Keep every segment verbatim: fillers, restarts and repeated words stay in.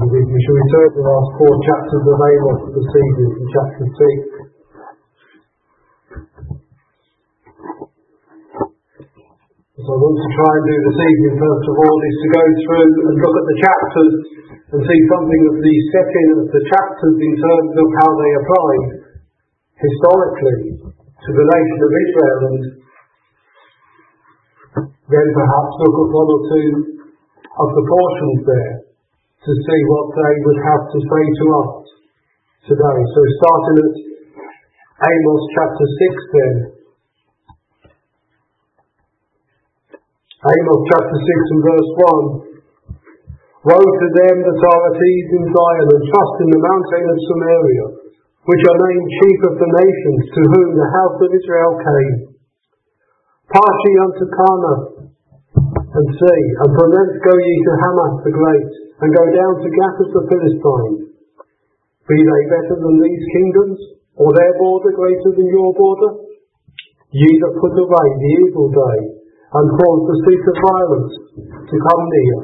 We shall return to the last four chapters of Amos this evening, from chapter six. What I want to try and do this evening, first of all, is to go through and look at the chapters and see something of the setting of the chapters in terms of how they applied historically to the nation of Israel, and then perhaps look at one or two of the portions there to see what they would have to say to us today. So starting at Amos chapter six then. Amos chapter six and verse one. Woe to them that are at ease in Zion and trust in the mountain of Samaria, which are named chief of the nations, to whom the house of Israel came. Pass ye unto Carmel, and see, and from thence go ye to Hamath the great, and go down to Gath of the Philistines. Be they better than these kingdoms, or their border greater than your border? Ye that put away the evil day, and cause the seat of violence to come near.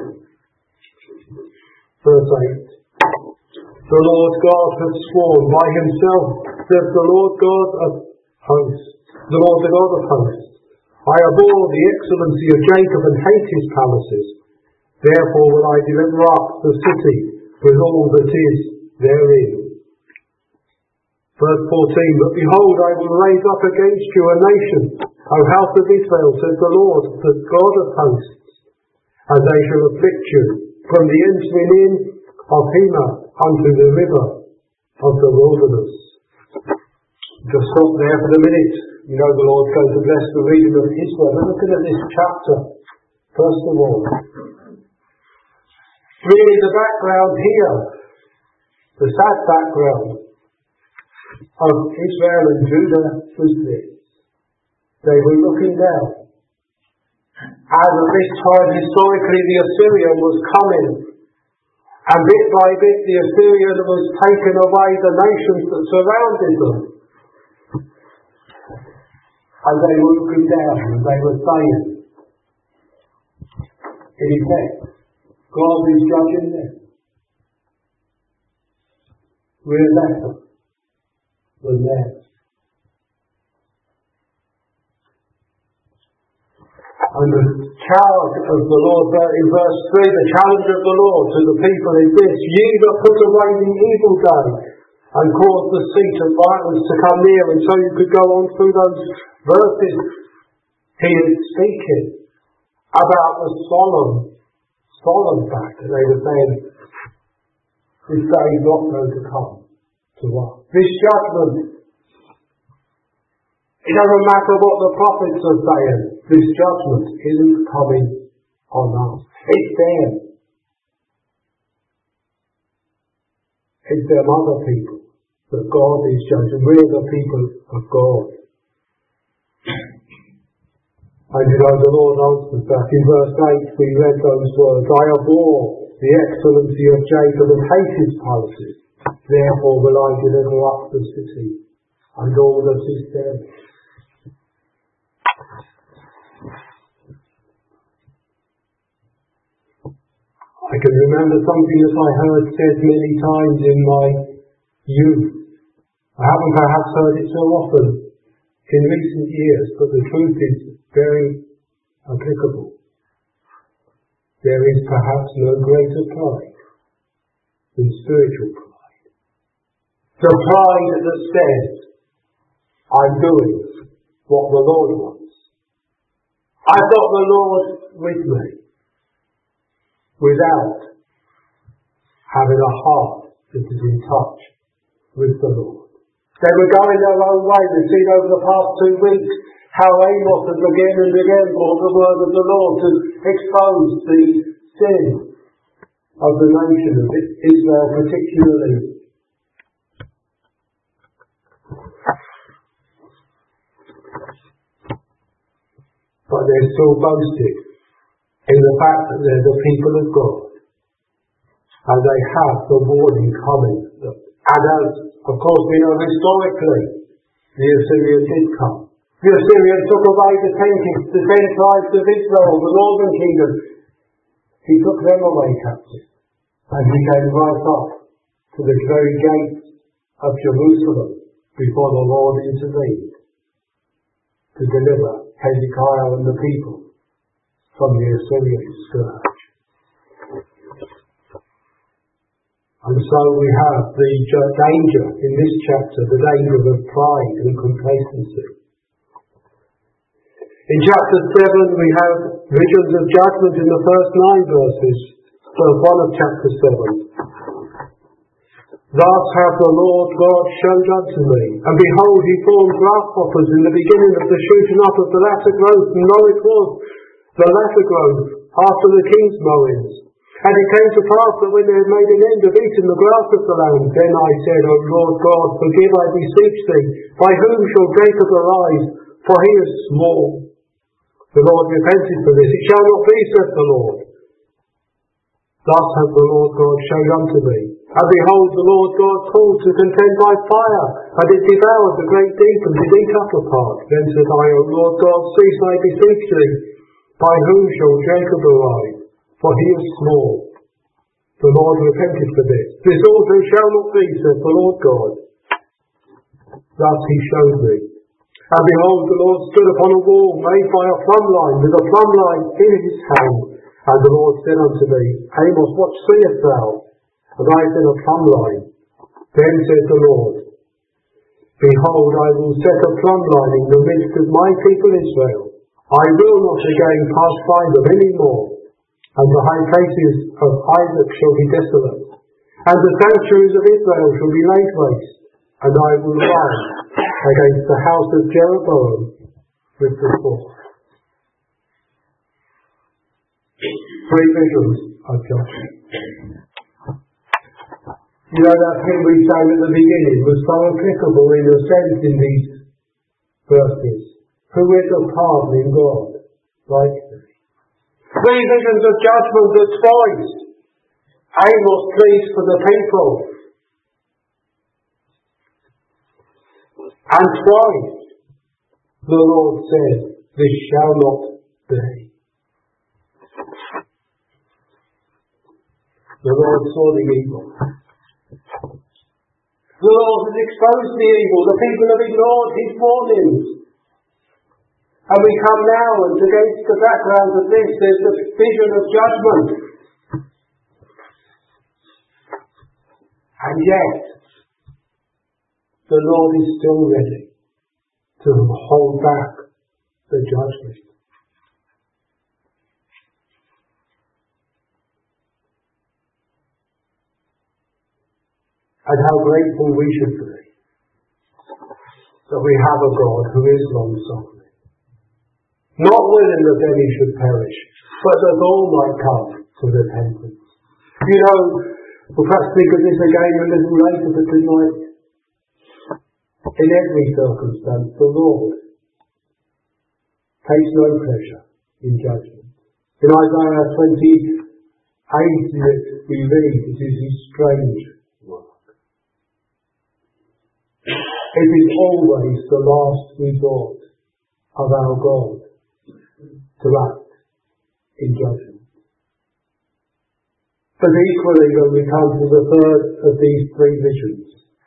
Verse eight. The Lord God hath sworn by himself, says the Lord God of hosts, the Lord the God of hosts, I abhor the excellency of Jacob and hate his palaces. Therefore will I deliver up the city with all that is therein. Verse fourteen. But behold, I will raise up against you a nation, O house of Israel, says the Lord, the God of hosts, and they shall afflict you from the entering in of Hemath unto the river of the wilderness. Just stop there for a minute. You know the Lord's going to bless the reading of His word. We're looking at this chapter, first of all. Really the background here, the sad background of Israel and Judah was this. They were looking down. As at this time historically the Assyrian was coming, and bit by bit the Assyrian was taking away the nations that surrounded them. And they were looking down and they were saying, in effect, God is judging them. We're better than them. And the charge of the Lord in verse three, the challenge of the Lord to the people is this: ye that put away the evil day and cause the seat of violence to come near. And so you could go on through those verses. He is speaking about the solemn, solemn fact that they were saying, this day is not going to come to us. This judgment, it doesn't matter what the prophets are saying, this judgment isn't coming on us. It's them. It's them other people that God is judging. We're the people of God. And you know the Lord answers that. In verse eight we read those words, I abhor the excellency of Jacob and hate his palaces. Therefore will I deliver up the city and all that is there. I can remember something that I heard said many times in my youth. I haven't perhaps heard it so often in recent years, but the truth is very applicable. There is perhaps no greater pride than spiritual pride. The pride that says, I'm doing what the Lord wants. I've got the Lord with me, without having a heart that is in touch with the Lord. They were going their own way. We've seen over the past two weeks how Amos has again and again brought the word of the Lord to expose the sin of the nation of Israel particularly. But they're still boasting in the fact that they're the people of God, and they have the warning coming. And as, of course, we know historically, the Assyrians did come. The Assyrians took away the ten, the ten tribes of Israel, the northern kingdom. He took them away captive. And he came right up to the very gates of Jerusalem before the Lord intervened to deliver Hezekiah and the people from the Assyrian scourge. And so we have the danger in this chapter, the danger of pride and complacency. In chapter seven we have visions of judgment in the first nine verses, verse one of chapter seven. Thus hath the Lord God showed unto me, and behold, he formed grasshoppers in the beginning of the shooting up of the latter growth, and lo it was the latter growth after the king's mowings. And it came to pass that when they had made an end of eating the grass of the land, then I said, O Lord God, forgive, I beseech thee, by whom shall Jacob arise? For he is small. The Lord repented for this. It shall not be, saith the Lord. Thus hath the Lord God showed unto me. And behold, the Lord God called to contend by fire, and it devoured the great deep, and did eat up a part. Then said I, O Lord God, cease, I beseech thee, by whom shall Jacob arise? For he is small. The Lord repented for this. This also shall not be, saith the Lord God. Thus he showed me. And behold, the Lord stood upon a wall made by a plumb line, with a plumb line in his hand. And the Lord said unto me, Amos, what seest thou? And I said, a plumb line. Then said the Lord, behold, I will set a plumb line in the midst of my people Israel. I will not again pass by them any more. And the high places of Isaac shall be desolate, and the sanctuaries of Israel shall be laid waste, and I will rise against the house of Jeroboam with the sword. Three visions of judgment. You know that hymn we sang at the beginning was so applicable in a sense in these verses. Who is a pardoning God like this? Three visions of judgment that twice Amos pleads for the people. And twice the Lord said, this shall not be. The Lord saw the evil. The Lord has exposed the evil. The people have ignored his warnings. And we come now, and against the background of this, there's the vision of judgment. And yet, the Lord is still ready to hold back the judgment. And how grateful we should be that we have a God who is long-suffering. Not willing that any should perish, but that all might come to repentance. You know, we'll perhaps think of this again a little later, but tonight, in every circumstance, the Lord takes no pleasure in judgment. In Isaiah twenty-eight, we read, it is his strange work. It is always the last resort of our God to act in judgment. But equally, when we come to the third of these three visions,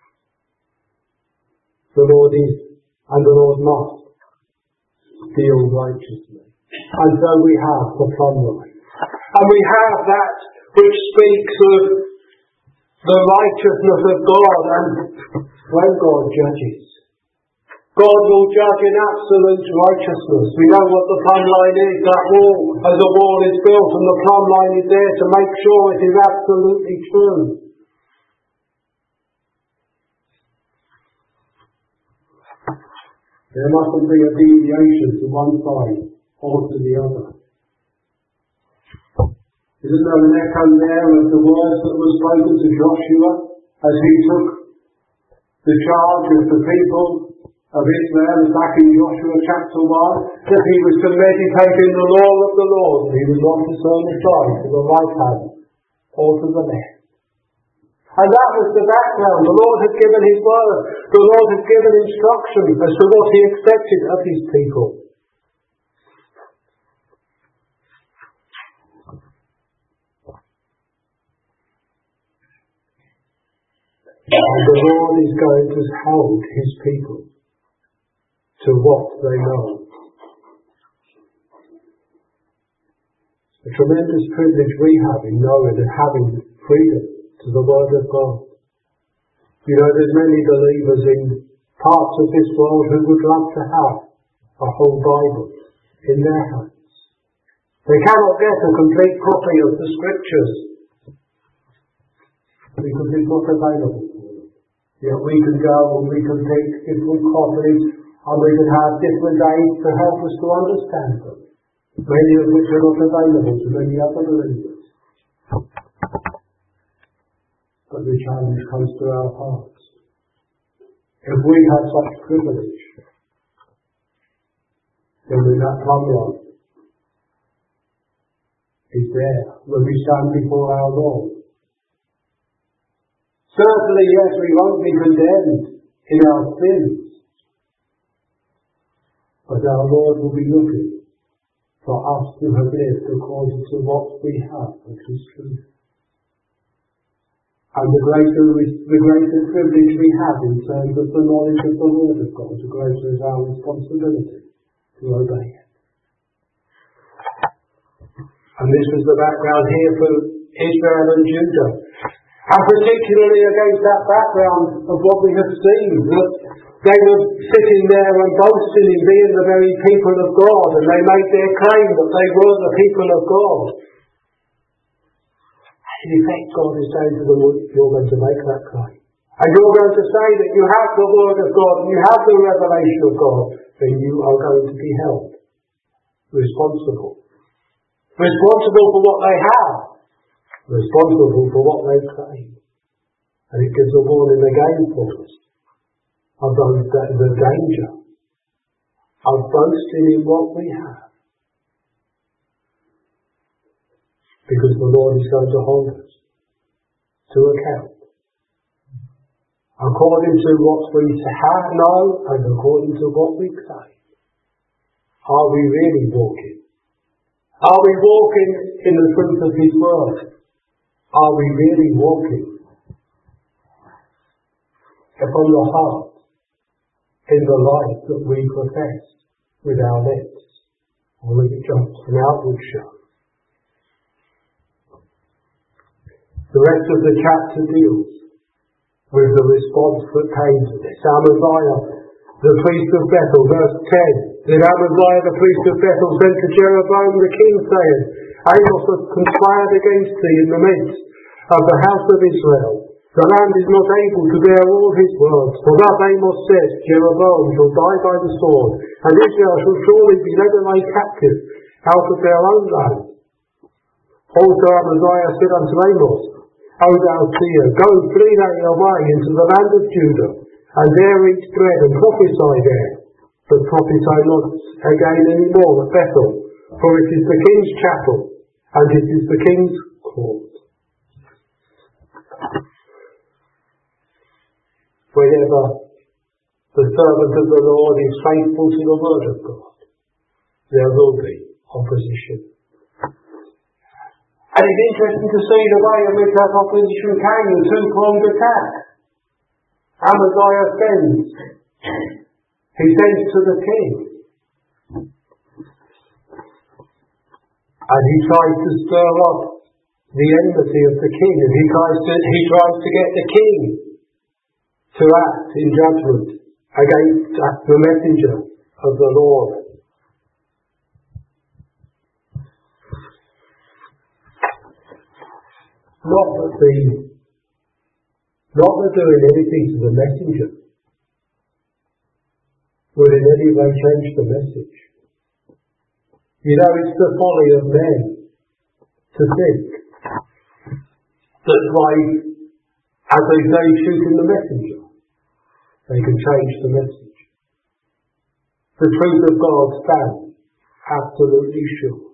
the Lord is, and the Lord must, deal righteously. And so we have the plumb line. And we have that which speaks of the righteousness of God, and when God judges, God will judge in absolute righteousness. We know what the plumb line is. That wall, as a wall is built, and the plumb line is there to make sure it is absolutely true. There mustn't be a deviation to one side or to the other. Isn't there an echo there of the words that were spoken to Joshua as he took the charge of the people of Israel back in Joshua chapter one, that he was to meditate in the law of the Lord, and he was not to turn aside to the right hand or to the left. And that was the background. The Lord had given his word. The Lord had given instruction as to what he expected of his people. And the Lord is going to hold his people to what they know. The tremendous privilege we have in knowing and having freedom to the Word of God. You know, there's many believers in parts of this world who would love to have a whole Bible in their hands. They cannot get a complete copy of the Scriptures because it's not available for them. Yet we can go and we can pick different copies and we can have different aids to help us to understand them, many of which are not available to many other believers. But the challenge comes to our hearts. If we have such privilege, then when that timeline is there, when we stand before our Lord, certainly, yes, we won't be condemned in our sins, but our Lord will be looking for us to have lived according to what we have, which is truth. And the greater, the greater privilege we have in terms of the knowledge of the Word of God, the greater is our responsibility to obey it. And this was the background here for Israel and Judah. And particularly against that background of what we have seen, that they were sitting there and boasting in being the very people of God, and they made their claim that they were the people of God. And in effect, God is saying to them, you're going to make that claim. And you're going to say that you have the Word of God, and you have the revelation of God, then you are going to be held responsible. Responsible for what they have. Responsible for what they claim. And it gives a warning again for us of those, the danger of boasting in what we have. Because the Lord is going to hold us to account. According to what we have know and according to what we claim. Are we really walking? Are we walking in the truth of His Word? Are we really walking upon the heart in the life that we profess with our lips? Or is it just an outward show? The rest of the chapter deals with the response that came to this. Amaziah, the priest of Bethel, verse ten. Then Amaziah, the priest of Bethel, sent to Jeroboam the king, saying, Amos has conspired against thee in the midst of the house of Israel. The land is not able to bear all his words. For thus Amos said, Jeroboam shall die by the sword, and Israel shall surely be led away captive out of their own land. Also Amaziah said unto Amos, O thou seer, go flee thou away into the land of Judah, and there eat bread and prophesy there. But prophesy not again any more at Bethel, for it is the king's chapel, and it is the king's court. Whenever the servant of the Lord is faithful to the word of God, there will be opposition. And it's interesting to see the way in which that opposition came, the two-pronged attack. Amaziah sends. He sends to the king. And he tries to stir up the enmity of the king. And he tries to, he tries to get the king to act in judgment against the messenger of the Lord. Not that the, not that doing anything to the messenger would in any way change the message. You know, it's the folly of men to think that by, as they say, shooting the messenger, they can change the message. The truth of God stands absolutely sure.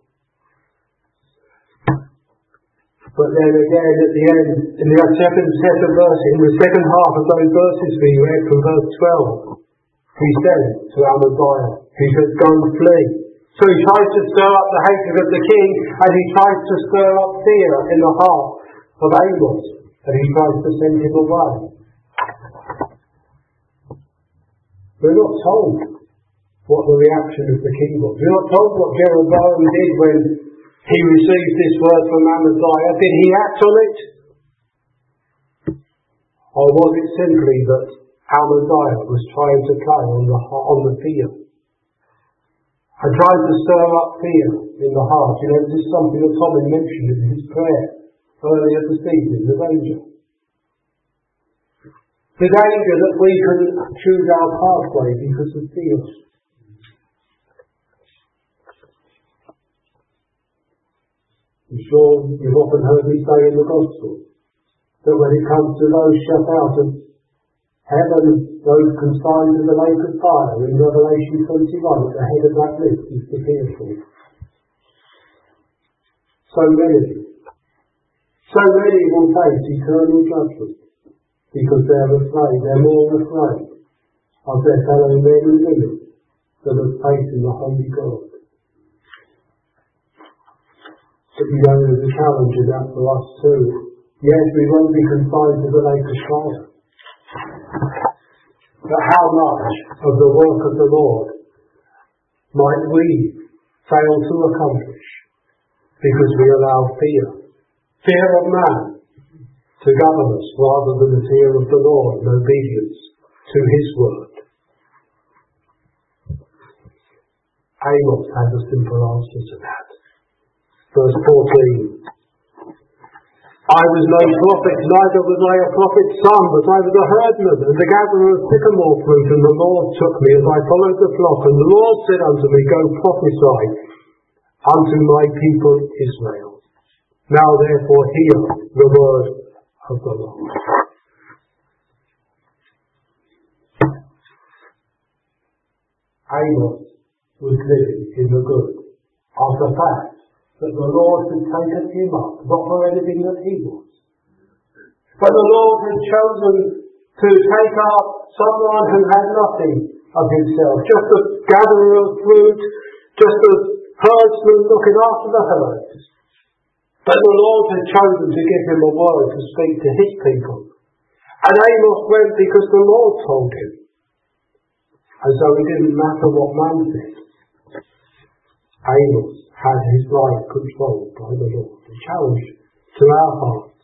But then again, at the end, in the second set of verses, in the second half of those verses we read from verse twelve, he said to Amaziah, he says, go and flee. So he tries to stir up the hatred of the king, and he tries to stir up fear in the heart of Amos, and he tries to send him away. We're not told what the reaction of the king was. We're not told what Jeroboam did when he received this word from Amaziah. Did he act on it? Or was it simply that Amaziah was trying to play on the, on the fear? And trying to stir up fear in the heart. You know, this is something that Tommy mentioned in his prayer earlier this evening, the danger. The danger that we can choose our pathway because of fear. I'm sure you've often heard me say in the Gospel that when it comes to those shut out of heaven, those consigned to the lake of fire in Revelation twenty-one, at the head of that list is the fearful. So many, so many will face eternal judgment because they're afraid, they're more afraid of their fellow men and women than of facing the Holy God. But you know, there's a challenge in that for us too. Yes, we won't be confined to the lake of fire. But how much of the work of the Lord might we fail to accomplish because we allow fear, fear of man, to govern us rather than the fear of the Lord and obedience to His word? Amos has a simple answer to that. Verse fourteen. I was no prophet, neither was I a prophet's son, but I was a herdman, and the gatherer of sycamore fruit, and the Lord took me as I followed the flock, and the Lord said unto me, Go prophesy unto my people Israel. Now therefore hear the word of the Lord. Amos was living in the good of the fact that the Lord had taken him up, not for anything that he was, but the Lord had chosen to take up someone who had nothing of himself, just a gatherer of fruit, just a herdsman looking after the herds. But the Lord had chosen to give him a word to speak to his people. And Amos went because the Lord told him. And so it didn't matter what man said. Amos had his life controlled by the Lord. A challenge to our hearts.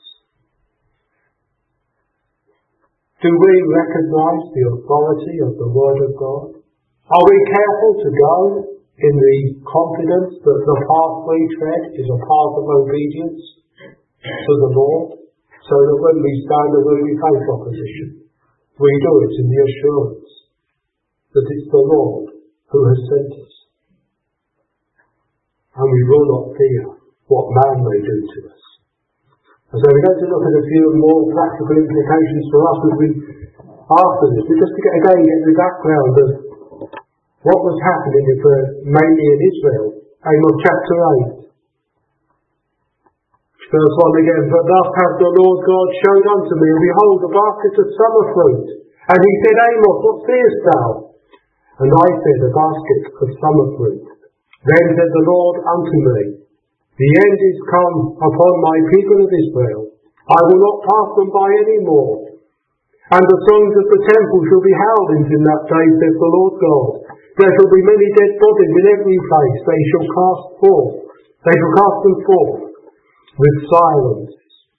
Do we recognise the authority of the Word of God? Are we careful to go in the confidence that the path we tread is a path of obedience to the Lord, so that when we stand and when we face opposition, we do it in the assurance that it's the Lord who has sent us? And we will not fear what man may do to us. And so we're going to look at a few more practical implications for us as we, after this, but just to get, again get the background of what was happening if, uh, mainly in Israel. Amos chapter eight. Verse one again. But thus hath the Lord God showed unto me, and behold, a basket of summer fruit. And he said, Amos, what seest thou? And I said, a basket of summer fruit. Then said the Lord unto me, the end is come upon my people of Israel. I will not pass them by any more. And the songs of the temple shall be held in that day, saith the Lord God. There shall be many dead bodies in every place. They shall cast forth. They shall cast them forth with silence.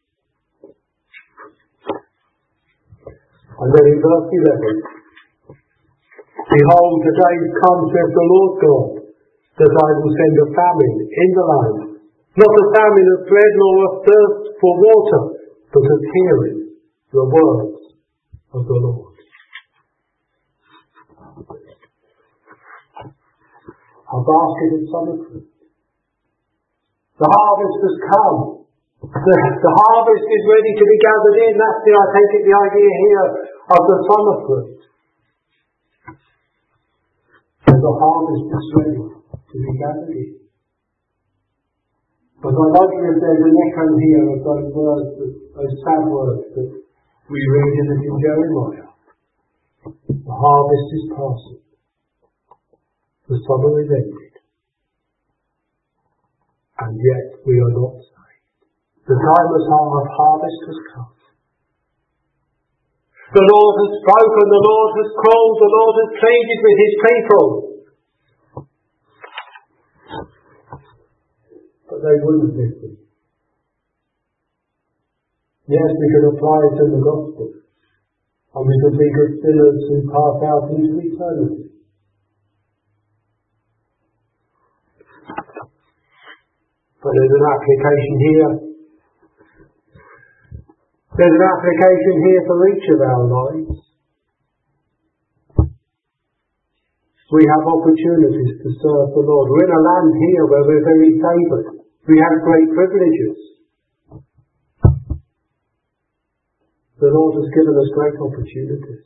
And then in verse eleven, behold, the days come, saith the Lord God, that I will send a famine in the land, not a famine of bread nor of thirst for water, but of hearing the words of the Lord. A basket of summer fruit. The harvest has come. The, the harvest is ready to be gathered in. That's the, I take it, the idea here of the summer fruit. And the harvest is ready to be gathered in. But I wonder if there's an echo here of those words, that, those sad words that we read in it in Jeremiah. The harvest is passing. The summer is ended. And yet we are not saved. The time of harvest has come. The Lord has spoken, the Lord has called, the Lord has pleaded with his people. But they wouldn't listen. Yes, we can apply it in the gospel. And we can think of sinners who pass out into eternity. But there's an application here. There's an application here for each of our lives. We have opportunities to serve the Lord. We're in a land here where we're very favoured. We have great privileges. The Lord has given us great opportunities.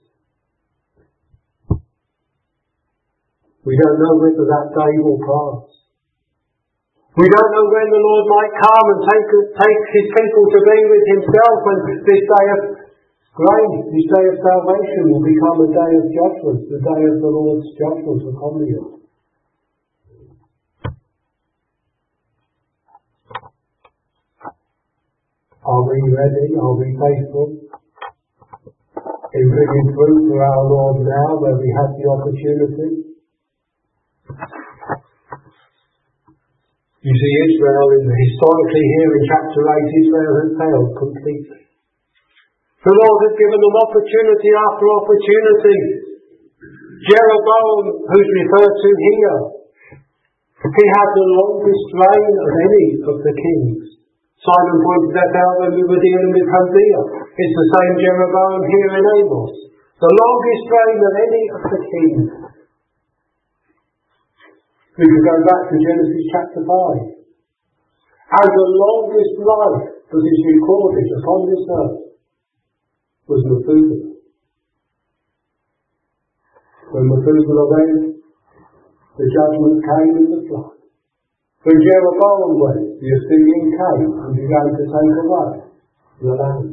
We don't know whether that day will pass. We don't know when the Lord might come and take, take his people to be with himself, and this day of grace, this day of salvation will become a day of judgment, the day of the Lord's judgment upon the earth. Are we ready? Are we faithful in bringing fruit for our Lord now where we have the opportunity? You see, Israel, in the, historically here in chapter eight, Israel has failed completely. The Lord has given them opportunity after opportunity. Jeroboam, who's referred to here, he had the longest reign of any of the kings. Simon pointed that out when we were dealing with Hosea. It's the same Jeroboam here in Amos. The longest reign of any of the kings. We can go back to Genesis chapter five. And the longest life that is recorded upon this earth was Methuselah. When Methuselah went, the judgment came in the flood. When Jeroboam went, the Assyrian came and began to take away the land.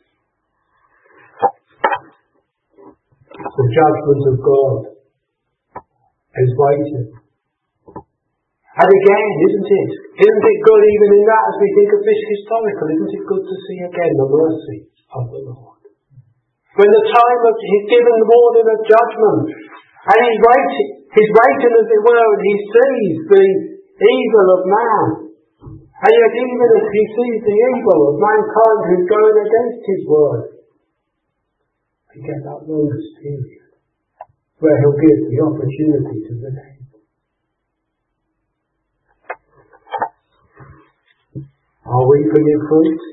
The judgment of God is waiting. And again, isn't it? Isn't it good even in that, as we think of this historical, isn't it good to see again the mercy of the Lord? When the time of he's given the warning of judgment, and he's waiting, he's waiting as it were, and he sees the evil of man. And yet even as he sees the evil of mankind who's going against his word, he gets that longest period where he'll give the opportunity to repent. Are we bringing fruit?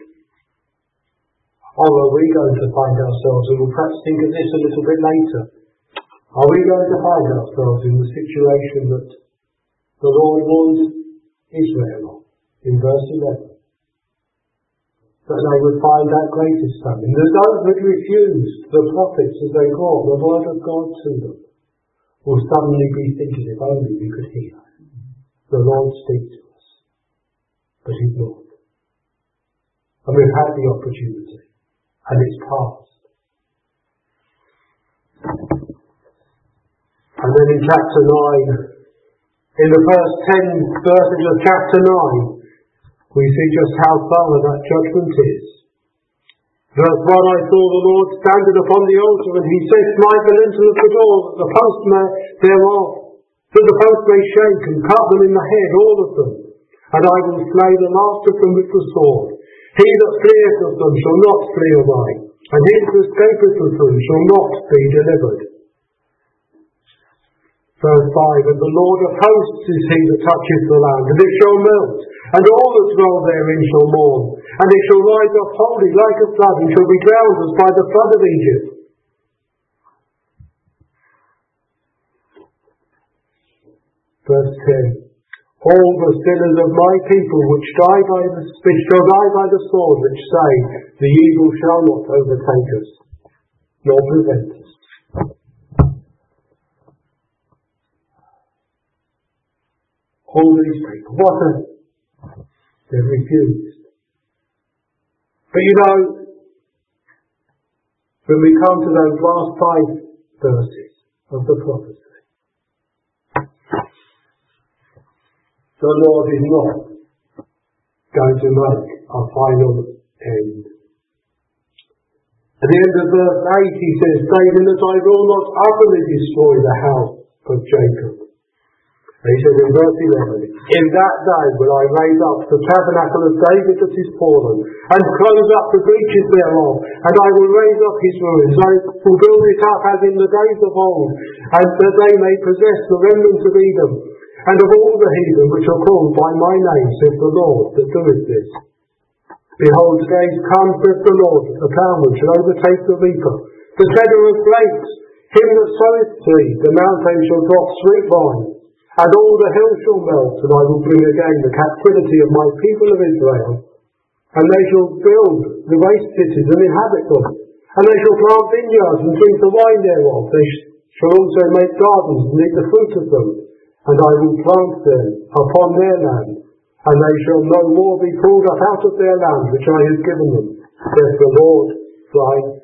Or are we going to find ourselves, and we'll perhaps think of this a little bit later, are we going to find ourselves in the situation that the Lord warned Israel in verse eleven? That they would find that greatest famine. That those who refused the prophets as they brought the word of God to them will suddenly be thinking, if only we could hear the Lord speak to us. But he's not. And we've had the opportunity, and it's passed. And then in chapter nine, in the first ten verses of chapter nine, we see just how thorough that judgment is. Verse one, I saw the Lord standing upon the altar, and he said, smite the lintel of the door, that the post thereof, that the post may shake, and cut them in the head, all of them. And I will slay the last of them with the sword. He that fleeth of them shall not flee away, and he that escapeth of them shall not be delivered. Verse five, and the Lord of hosts is he that toucheth the land, and it shall melt, and all that dwell therein shall mourn, and it shall rise up wholly like a flood, and shall be drowned as by the flood of Egypt. Verse ten, all the sinners of my people which die by the which shall die by the sword, which say, the evil shall not overtake us, nor prevent us. All these people, what a they've refused. But you know, when we come to those last five verses of the prophecy, the Lord is not going to make a final end. At the end of verse eight he says, David, that I will not utterly destroy the house of Jacob. And he says in verse eleven, in that day will I raise up the tabernacle of David that is fallen, and close up the breaches thereof, and I will raise up his ruins. I will build it up as in the days of old, and that they may possess the remnant of Edom, and of all the heathen which are called by my name, says the Lord that doeth this. Behold, the days come, says the Lord, that the plowman shall overtake the reaper, the treader of grapes, him that soweth seed, the mountain shall drop sweet wine, and all the hills shall melt, and I will bring again the captivity of my people of Israel, and they shall build the waste cities and inhabit them, and they shall plant vineyards and drink the wine thereof. They shall also make gardens and eat the fruit of them, and I will plant them upon their land, and they shall no more be pulled up out of their land which I have given them, says the Lord thy God.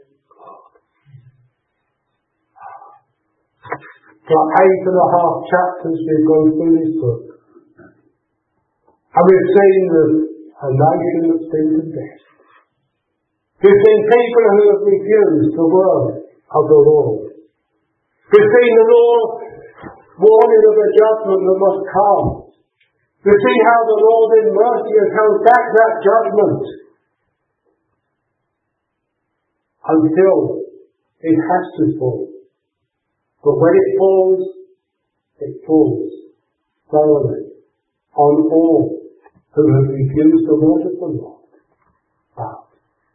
For eight and a half chapters we've gone through this book, and we've seen that a nation that's been condemned. We've seen people who have refused the word of the Lord. We've seen the Lord warning of a judgment that must come. We've seen how the Lord in mercy has held back that judgment until it has to fall. But when it falls, it falls thoroughly on all who have refused the word of the Lord. But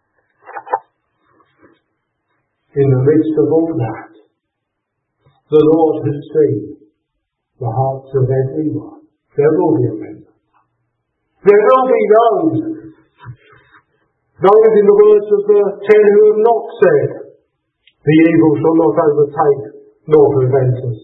in the midst of all that, the Lord has seen the hearts of everyone. There will be a remnant. There will be those, those in the words of the ten who have not said, the evil shall not overtake nor prevent us.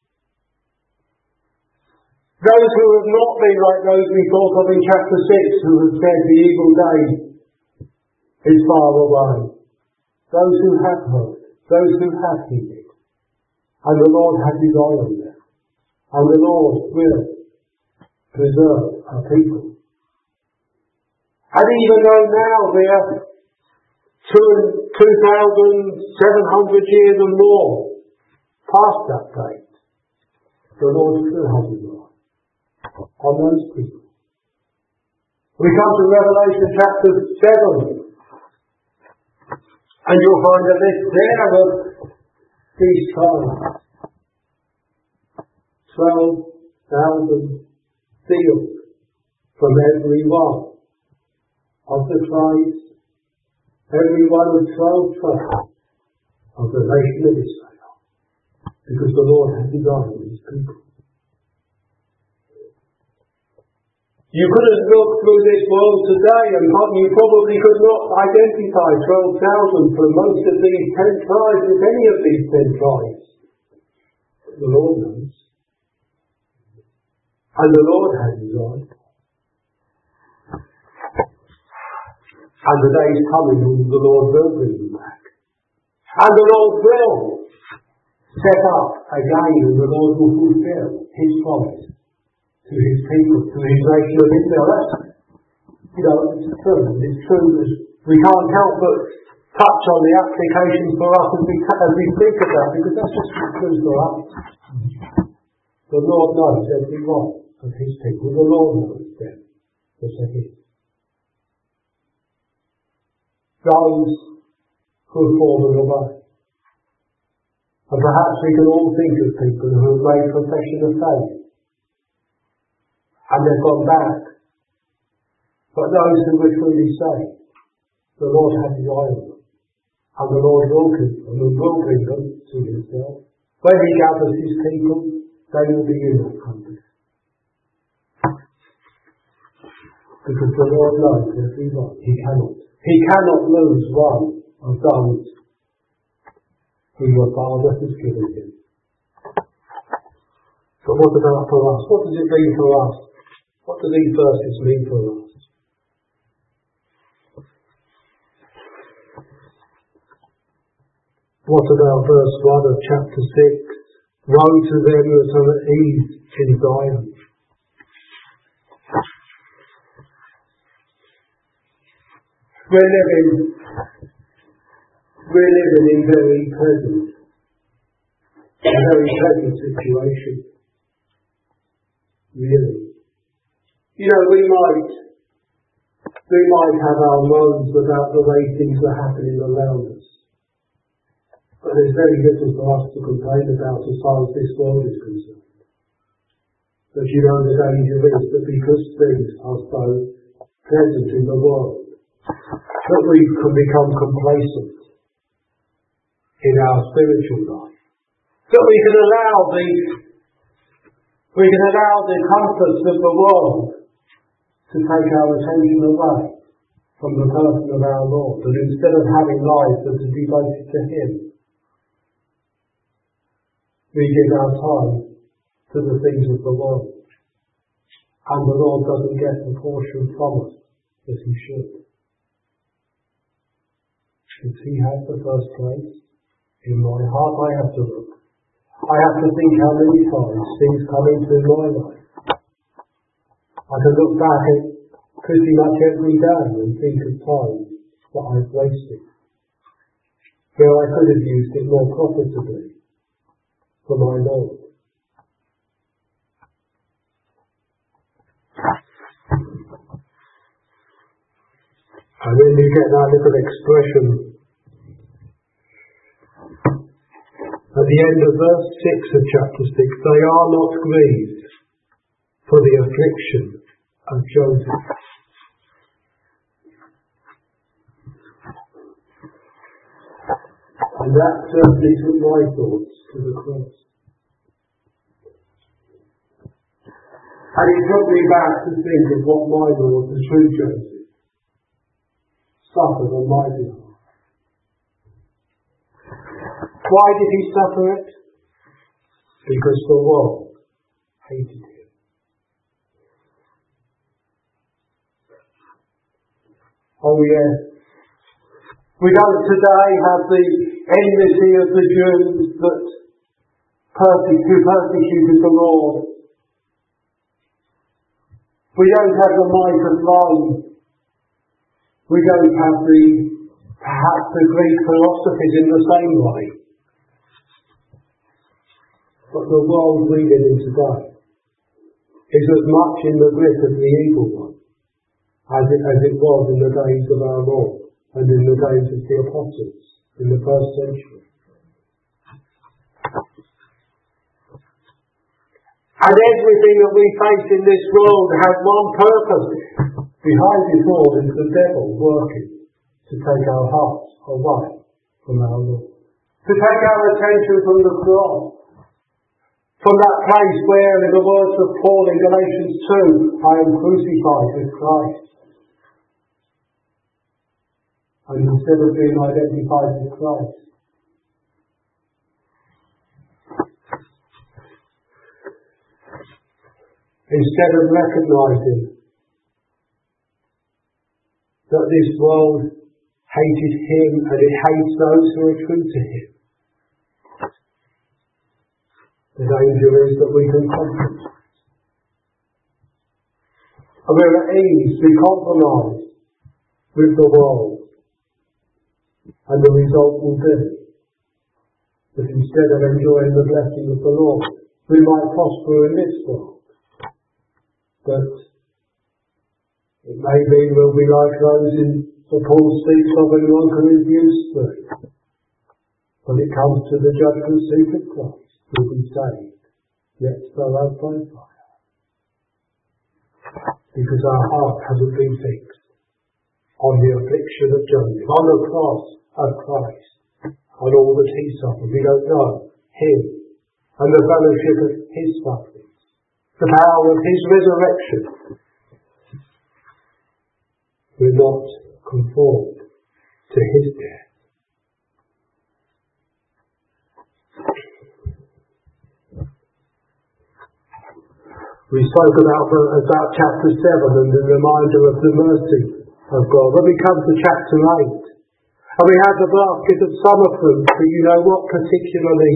Those who have not been like those we thought of in chapter six, who have said the evil day is far away. Those who have heard, those who have heeded, and the Lord has his eye on them, and the Lord will preserve our people. And even though now they are two thousand seven hundred years and more past that date, the Lord still has his eye on those people. We come to Revelation chapter seven, and you'll find a list there of these tribes. Twelve thousand sealed from every one of the tribes, every one of twelve tribes of the nation of Israel, because the Lord has his eye on his people. You couldn't look through this world today, and you probably could not identify twelve thousand from most of these ten tribes, if any of these ten tribes. The Lord knows. And the Lord has his eye. And the day is coming when the Lord will bring them back. And the Lord will set up again, and the Lord will fulfill his promise to his people, to his nation of Israel. That's, you know, it's true. It's true that we can't help but touch on the applications for us as we, as we think of that, because that's just true for us. The Lord knows every one of his people. The Lord knows them that are his. Those who have fallen away. And perhaps we can all think of people who have made profession of faith, and they've gone back. But those who were truly saved, the Lord has his eye on them, and the Lord will keep them and will bring them to himself. When he gathers his people, they will be in that country. Because the Lord knows every one. He cannot. He cannot lose one of those who your Father has given him. But what about for us? What does it mean for us? What do these verses mean for us? What about verse one of chapter six? Woe to them that are at ease in Zion. We're living we're living in very pleasant, a very pleasant situation. Really. You know, we might, we might have our moans about the way things are happening around us. But there's very little for us to complain about as far as this world is concerned. But you know the danger is that because things are so pleasant in the world, that we can become complacent in our spiritual life. That we can allow the we can allow the comforts of the world to take our attention away from the person of our Lord, and instead of having lives that are devoted to Him, we give our time to the things of the world, and the Lord doesn't get the portion from us that He should. Should He have the first place in my heart? I have to look. I have to think how many times things come into my life. I can look back at pretty much every day and think of times that I've wasted, where I could have used it more profitably for my Lord. And then you get that little expression at the end of verse six of chapter six, they are not grieved for the affliction of Joseph. And that certainly took my thoughts to the cross. And it took me back to think of what my Lord, the true Joseph, suffered on my behalf. Why did He suffer it? Because the world hated Him. Oh yes. We don't today have the enmity of the Jews that persec- who persecuted the Lord. We don't have the might of Rome. We don't have the, perhaps the Greek philosophies in the same way. But the world we live in today is as much in the grip of the evil one as it, as it was in the days of our Lord and in the days of the apostles in the first century. And everything that we face in this world has one purpose. Behind it all is the devil working to take our hearts away from our Lord. To take our attention from the cross. From that place where, in the words of Paul in Galatians two, I am crucified with Christ. And instead of being identified with Christ, instead of recognising that this world hated Him and it hates those who are true to Him, the danger is that we can compromise. And we're at ease, we compromise with the world. And the result will be that instead of enjoying the blessing of the Lord, we might prosper in this world. But it may be we'll be like those in the Paul speaks of in First Corinthians three. When it comes to the judgment seat of Christ, we'll be saved, yet still out by fire. Because our heart hasn't been fixed on the affliction of Joseph, on the cross of Christ, on all that He suffered. We don't know Him and the fellowship of His sufferings, the power of His resurrection. We're not conformed to His death. We spoke about, about chapter seven and the reminder of the mercy of God. When we come to chapter eight, and we have the basket of summer fruit, but you know what particularly,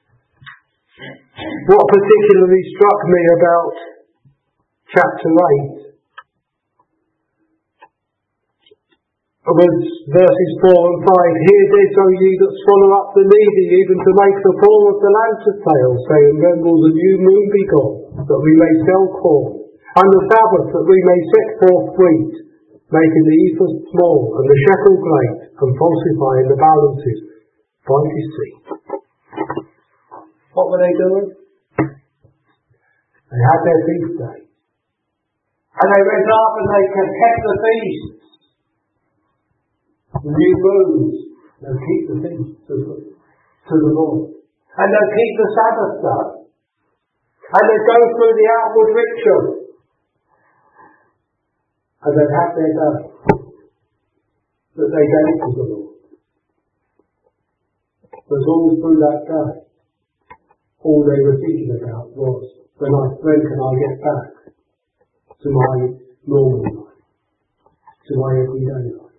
what particularly struck me about chapter eight, was verses four and five. Hear this, O ye that swallow up the needy, even to make the poor of the land to fail, saying, when will the new moon be gone, that we may sell corn, and the Sabbath, that we may set forth wheat, making the ephah small, and the shekel great, and falsifying the balances by deceit. What were they doing? They had their feast day. And they went up and they kept the feasts. The new moons, they'll keep the feast to, to the Lord. And they'll keep the Sabbath day. And they go through the outward ritual. And they have their day that they gave to the Lord. But all through that day, all they were thinking about was, when I when can I get back to my normal life, to my everyday life?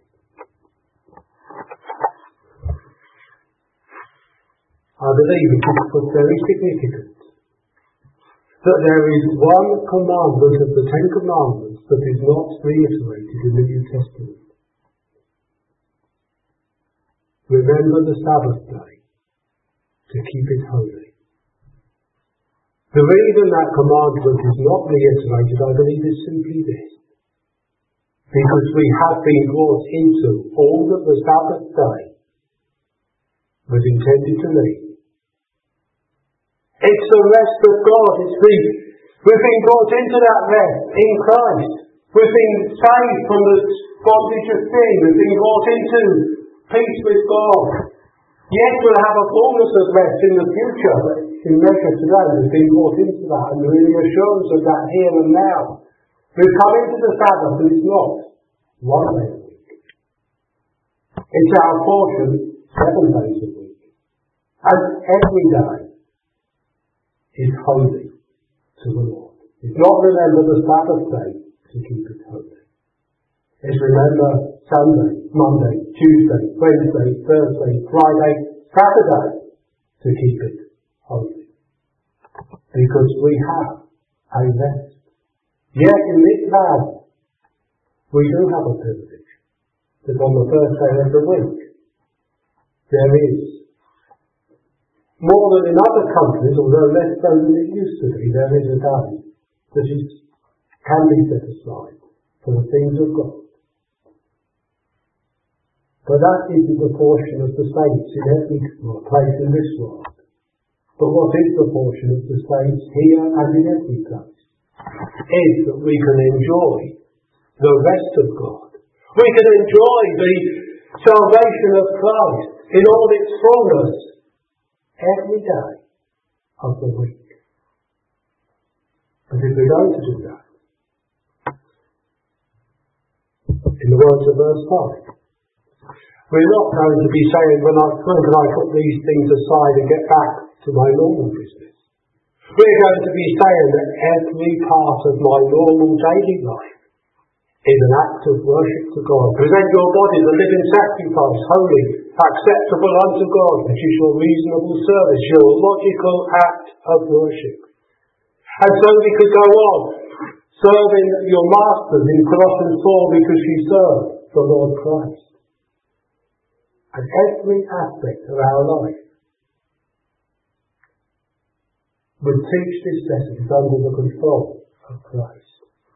I believe it is very significant that there is one commandment of the Ten Commandments that is not reiterated in the New Testament. Remember the Sabbath day to keep it holy. The reason that commandment is not reiterated, I believe, is simply this. Because we have been brought into all that the Sabbath day was intended to lead. It's the rest of God. It's the, we've been brought into that rest in Christ. We've been saved from the bondage of sin. We've been brought into peace with God. Yes, we'll have a fullness of rest in the future, but in measure today we've been brought into that, and we're in the assurance of that here and now. We've come into the Sabbath, and it's not one day a week. It's our portion seven days a week. And every day is holy to the Lord. It's not remember the Sabbath day to keep it holy. It's remember Sunday, Monday, Tuesday, Wednesday, Thursday, Friday, Saturday to keep it holy. Because we have a rest. Yet in this land, we do have a privilege that on the first day of the week, there is, more than in other countries, although less so than it used to be, there is a day that is, can be set aside for the things of God. But that isn't the portion of the saints in every place in this world. But what is the portion of the saints here and in every place is that we can enjoy the rest of God. We can enjoy the salvation of Christ in all its fullness every day of the week. But if we're going to do that, in the words of verse five, we're not going to be saying, when, I, when can I put these things aside and get back to my normal business? We're going to be saying that every part of my normal daily life is an act of worship to God. Present your bodies a living sacrifice, holy, acceptable unto God, which is your reasonable service, your logical act of worship. And so we could go on serving your masters in Colossians four because you serve the Lord Christ. And every aspect of our life would teach this lesson under the control of Christ.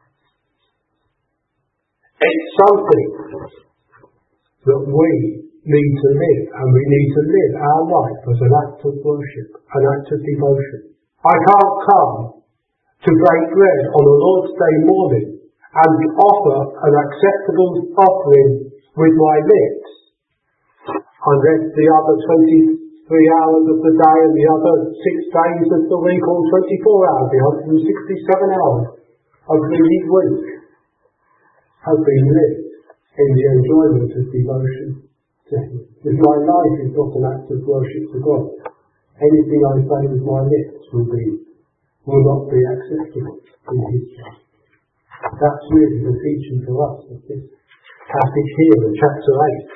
It's something that we need to live, and we need to live our life as an act of worship, an act of devotion. I can't come to break bread on a Lord's Day morning and offer an acceptable offering with my lips, unless the other twenty-three hours of the day and the other six days of the week, or twenty-four hours, the one hundred sixty-seven hours of the week, have been lived in the enjoyment of devotion to Him. If my life is not an act of worship to God, anything I say with my lips will be will not be acceptable in His sight. That's really the teaching for us of this passage here in chapter eight.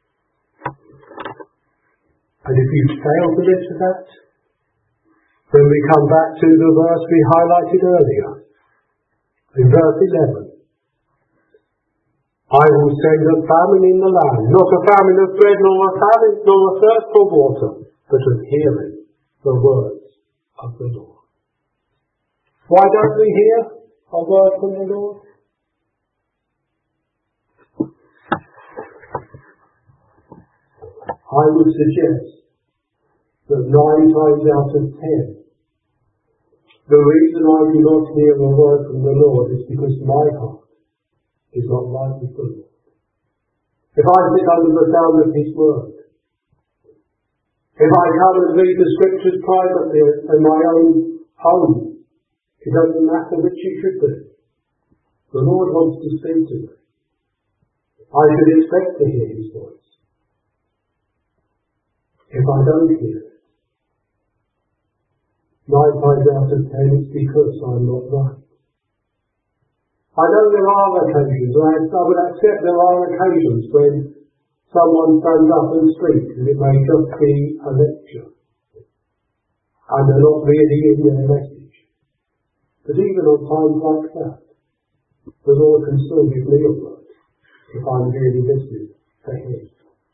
And if you fail to live to that, then we come back to the verse we highlighted earlier, in verse eleven. I will send a famine in the land, not a famine of bread, nor a famine, nor a thirst for water, but of hearing the words of the Lord. Why don't we hear a word from the Lord? I would suggest that nine times out of ten, the reason I do not hear a word from the Lord is because my heart is not right with the Lord. If I sit under the sound of His word, if I come and read the scriptures privately in my own home, it doesn't matter which you should do. The Lord wants to speak to me. I should expect to hear His voice. If I don't hear it, nine times out of ten it's because I'm not right. I know there are occasions, I, I would accept there are occasions when someone stands up and speaks and it may just be a lecture and they're not really in their message. But even on times like that, the Lord can still give me a word if I'm really listening to Him.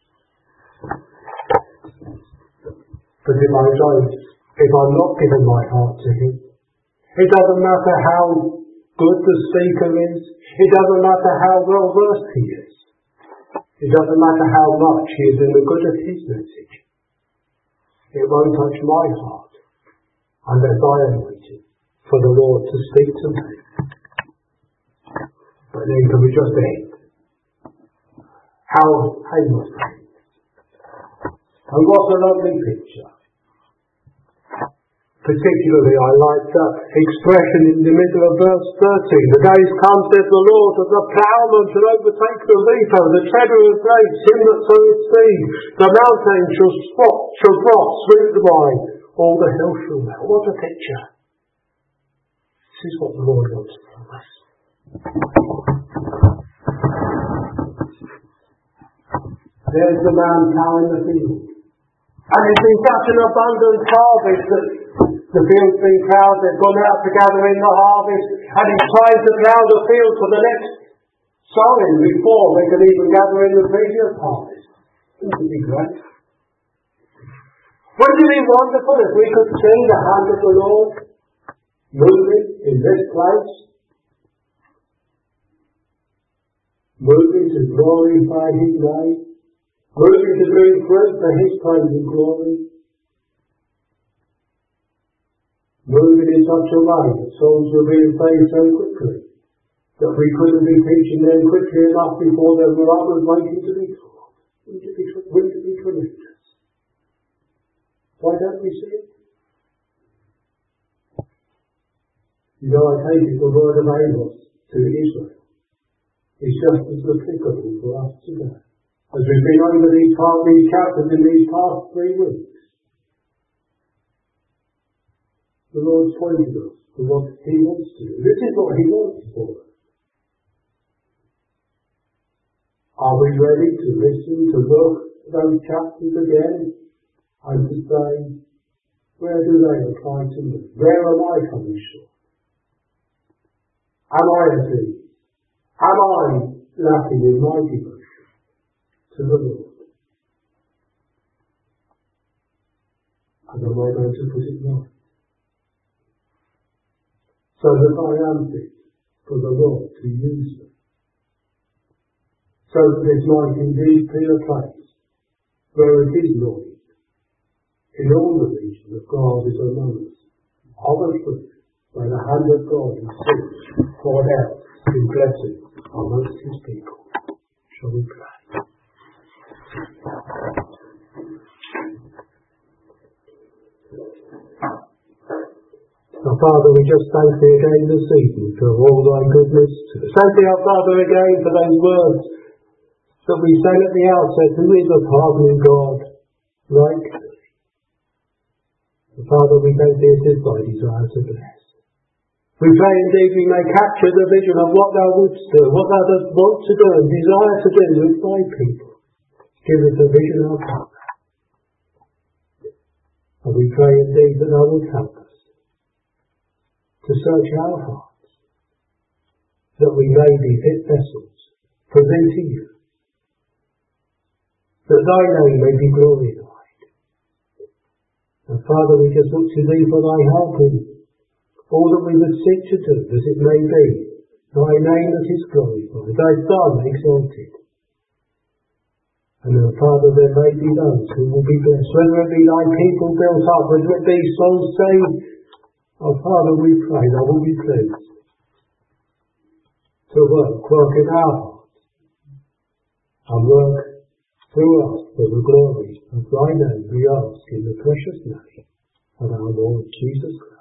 But if I don't, if I'm not giving my heart to Him, it doesn't matter how good the speaker is, it doesn't matter how well versed he is, it doesn't matter how much he is in the good of his message, it won't touch my heart unless I am waiting for the Lord to speak to me. But then can we just end? How painless. And what a lovely picture. Particularly I like that expression in the middle of verse thirteen. The days come, says the Lord, that the ploughman shall overtake the reaper, the treader of grapes, him that soweth seed. The mountain shall spot, shall drop, sweep by, all the hill shall melt. What a picture. This is what the Lord wants from us. There's the man ploughing the field. And it's been such an abundant harvest that the field's been ploughed, they've gone out to gather in the harvest, and he's trying to plough the field for the next sowing before they can even gather in the previous harvest. Wouldn't it be great? Wouldn't it be wonderful if we could see the hand of the Lord moving in this place? Moving to glorify His name? Moving to bring fruit for His praise and glory? Moving in such a way that souls were being saved so quickly that we couldn't be teaching them quickly enough before there were others waiting to be taught. Wouldn't it be, wouldn't it be tremendous? Why don't we see it? You know, I take it the word of Amos to Israel is just as applicable for us today. As we've been over these, past, these chapters in these past three weeks, the Lord's pointed us to what He wants to do. This is what He wants for us. Are we ready to listen, to look at those chapters again, and to say, where do they apply to me? Where am I coming short? Am I a thief? Am I lacking in my devotion to the Lord? And am I going to put it right? So that I am fit for the Lord to use me. So that this might indeed be a place where it is noised in all the region of God is among us, of a truth, where the hand of God is seen, poured out in blessing amongst His people. Shall we pray? Our Father, we just thank Thee again this evening for all Thy goodness. Thank Thee, our Father, again for those words that we sang at the outset, who is a pardoning God like Thee. Father, we thank Thee, it is Thy desire to bless. We pray indeed we may capture the vision of what Thou wouldst do, what Thou dost want to do and desire to do with Thy people. Give us a vision of God. And we pray indeed that Thou wilt help us to search our hearts, that we may be fit vessels presenting you, that thy name may be glorified. And Father, we just look to thee for thy help in all that we would seek to do, as it may be, thy name that is glorified, thy Son exalted. And now, Father, there may be those who will be blessed, whether it be thy people built up, whether it be souls saved. Oh, Father, we pray thou will be pleased to work, work in our hearts, and work through us for the glory of thy name, we ask in the precious name of our Lord Jesus Christ.